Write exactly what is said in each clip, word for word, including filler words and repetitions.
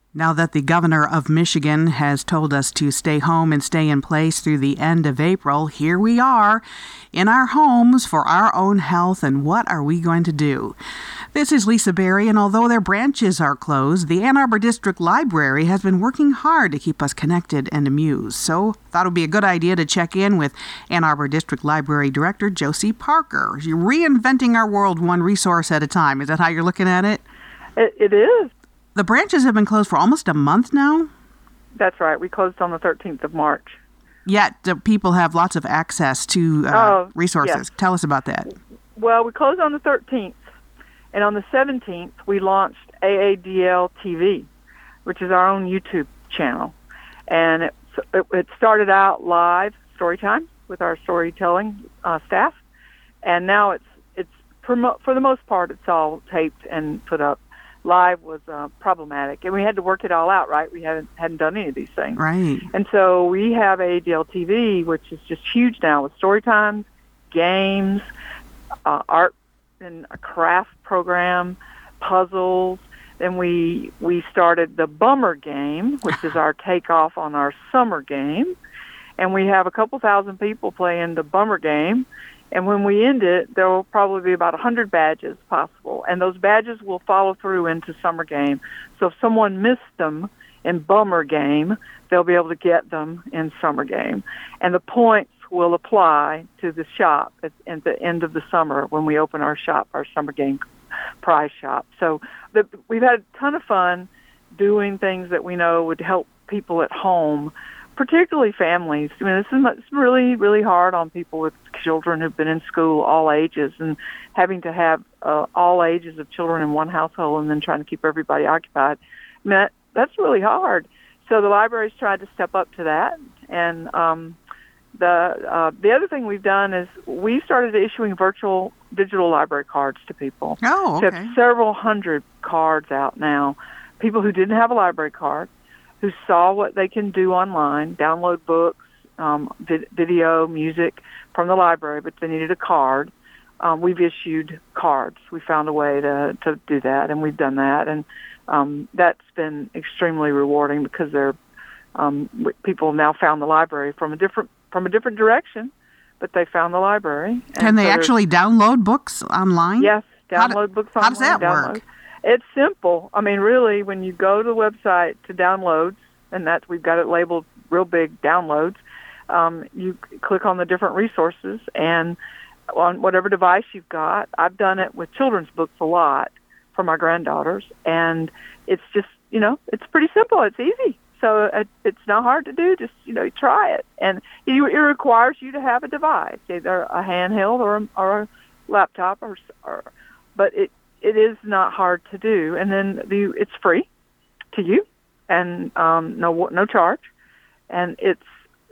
Now that the governor of Michigan has told us to stay home and stay in place through the end of April, here we are in our homes for our own health, and what are we going to do? This is Lisa Berry, and although their branches are closed, the Ann Arbor District Library has been working hard to keep us connected and amused. So I thought it would be a good idea to check in with Ann Arbor District Library Director Josie Parker. You're reinventing our world one resource at a time. Is that how you're looking at it? It, it is. The branches have been closed for almost a month now? That's right. We closed on the thirteenth of March. Yet uh, people have lots of access to uh, oh, resources. Yes. Tell us about that. Well, we closed on the thirteenth, and on the seventeenth, we launched A A D L T V, which is our own YouTube channel. And it, it, it started out live story time with our storytelling uh, staff, and now it's, it's for, mo- for the most part, it's all taped and put up. Live was uh, problematic, and we had to work it all out, right? We hadn't hadn't done any of these things. Right. And so we have A D L T V, which is just huge now with story times, games, uh, art and a craft program, puzzles. Then we we started the Bummer Game, which is our takeoff on our summer game. And we have a couple thousand people playing the Bummer Game. And when we end it, there will probably be about one hundred badges possible. And those badges will follow through into Summer Game. So if someone missed them in Bummer Game, they'll be able to get them in Summer Game. And the points will apply to the shop at, at the end of the summer when we open our shop, our Summer Game prize shop. So the, we've had a ton of fun doing things that we know would help people at home, particularly families. I mean, this is it's really, really hard on people with children who've been in school all ages, and having to have uh, all ages of children in one household and then trying to keep everybody occupied. I mean, that, that's really hard. So the library's tried to step up to that. And um, the uh, the other thing we've done is we started issuing virtual digital library cards to people. Oh, okay. So we have several hundred cards out now. People who didn't have a library card, who saw what they can do online, download books, um, vid- video, music from the library, but they needed a card. Um, we've issued cards. We found a way to, to do that, and we've done that. And um, that's been extremely rewarding because they're, um, people now found the library from a different from a different direction, but they found the library. Can and they so actually download books online? Yes, download how do, books online. How does that download. work? It's simple. I mean, really, when you go to the website to downloads, and that's, we've got it labeled real big, downloads, um, you click on the different resources, and on whatever device you've got, I've done it with children's books a lot for my granddaughters, and it's just, you know, it's pretty simple. It's easy. So it, it's not hard to do. Just, you know, try it. And it, it requires you to have a device, either a handheld or a, or a laptop, or, or but it it is not hard to do. And then the it's free to you, and um, no no charge. And it's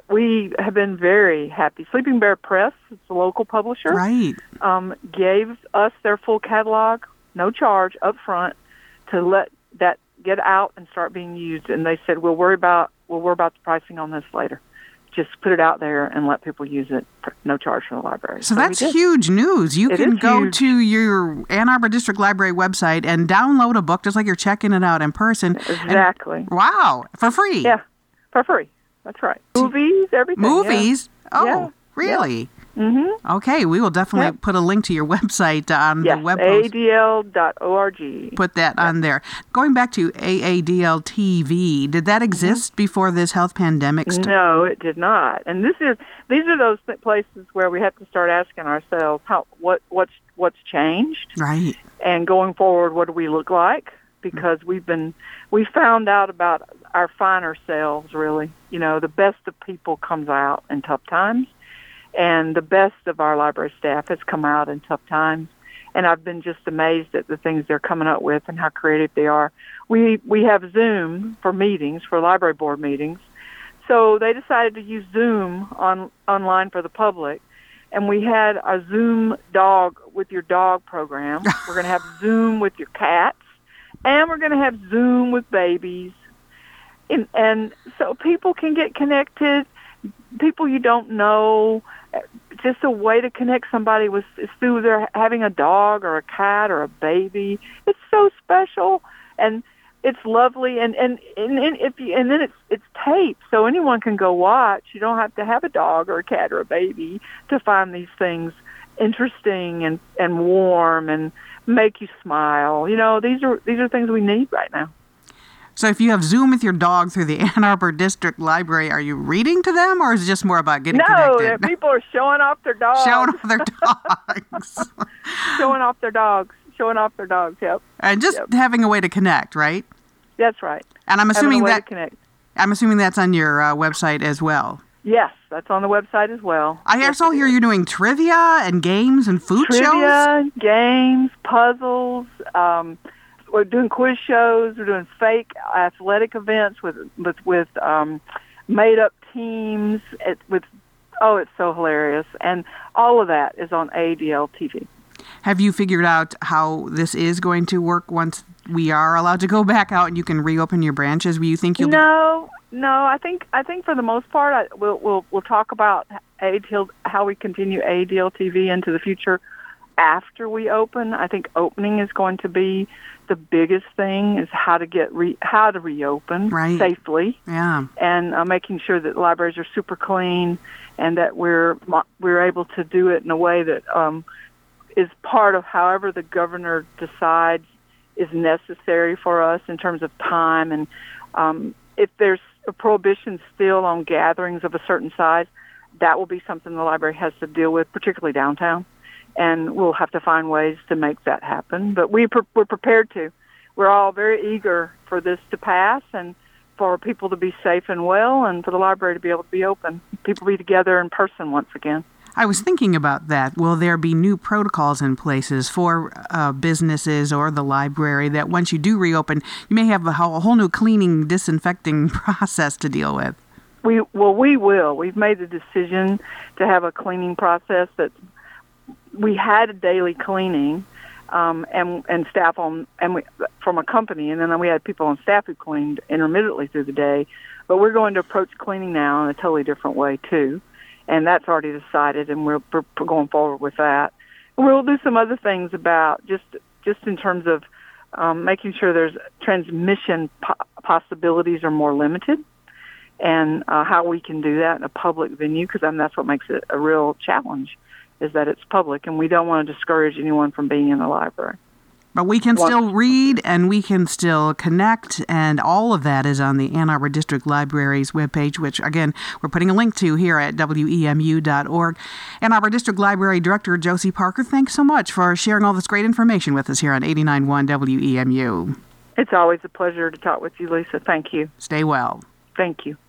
we have been very happy. Sleeping Bear Press, it's a local publisher, right, um, gave us their full catalog, no charge, up front, to let that get out and start being used. And they said, we'll worry about we'll worry about the pricing on this later. Just put it out there and let people use it for no charge from the library. So, so that's huge news. You it can go huge. to your Ann Arbor District Library website and download a book just like you're checking it out in person. Exactly. And, wow, for free. Yeah, for free. That's right. Movies, everything. Movies? Yeah. Oh, yeah. really? Yeah. Mm-hmm. Okay, we will definitely yep. put a link to your website on yes, the web post. A D L dot org. Put that yep. on there. Going back to A A D L T V, did that exist mm-hmm. before this health pandemic started? No, it did not. And this is these are those places where we have to start asking ourselves how what what's what's changed, right? And going forward, what do we look like? Because we've been we found out about our finer selves. Really, you know, the best of people comes out in tough times. And the best of our library staff has come out in tough times. And I've been just amazed at the things they're coming up with and how creative they are. We we have Zoom for meetings, for library board meetings. So they decided to use Zoom on online for the public. And we had a Zoom dog with your dog program. We're going to have Zoom with your cats. And we're going to have Zoom with babies. And, and so people can get connected. People you don't know, just a way to connect somebody with is through their having a dog or a cat or a baby. It's so special, and it's lovely, and and and, and if you, and then it's it's taped, so anyone can go watch. You don't have to have a dog or a cat or a baby to find these things interesting and and warm and make you smile. You know, these are these are things we need right now. So if you have Zoom with your dog through the Ann Arbor District Library, are you reading to them, or is it just more about getting no, connected? No, people are showing off their dogs. Showing off their dogs. showing off their dogs. Showing off their dogs, yep. And just yep. having a way to connect, right? That's right. And I'm assuming having a way that to connect. I'm assuming that's on your uh, website as well. Yes, that's on the website as well. I yes, also hear you're doing trivia and games and food trivia, shows. Trivia, games, puzzles. Um, we're doing quiz shows. We're doing fake athletic events with with with um, made up teams. It, with oh, it's so hilarious, and all of that is on A D L T V. Have you figured out how this is going to work once we are allowed to go back out and you can reopen your branches? Will you think you'll? No, be- no. I think I think for the most part, I, we'll we'll we'll talk about A D L, how we continue A D L T V into the future after we open. I think opening is going to be the biggest thing, is how to get re, how to reopen right. safely. Yeah, and uh, making sure that libraries are super clean and that we're we're able to do it in a way that um, is part of however the governor decides is necessary for us in terms of time. And um, if there's a prohibition still on gatherings of a certain size, that will be something the library has to deal with, particularly downtown. And we'll have to find ways to make that happen. But we pre- we're prepared to. We're all very eager for this to pass and for people to be safe and well and for the library to be able to be open. People be together in person once again. I was thinking about that. Will there be new protocols in places for uh, businesses or the library that once you do reopen, you may have a whole, a whole new cleaning, disinfecting process to deal with? We Well, we will. We've made the decision to have a cleaning process that we had a daily cleaning um, and and staff on and we, from a company, and then we had people on staff who cleaned intermittently through the day. But we're going to approach cleaning now in a totally different way, too. And that's already decided, and we're, we're going forward with that. We'll do some other things about just just in terms of um, making sure there's transmission po- possibilities are more limited, and uh, how we can do that in a public venue, because I mean, that's what makes it a real challenge, is that it's public, and we don't want to discourage anyone from being in the library. But we can still read and we can still connect, and all of that is on the Ann Arbor District Library's webpage, which, again, we're putting a link to here at W E M U dot org. Ann Arbor District Library Director Josie Parker, thanks so much for sharing all this great information with us here on eighty-nine point one W E M U. It's always a pleasure to talk with you, Lisa. Thank you. Stay well. Thank you.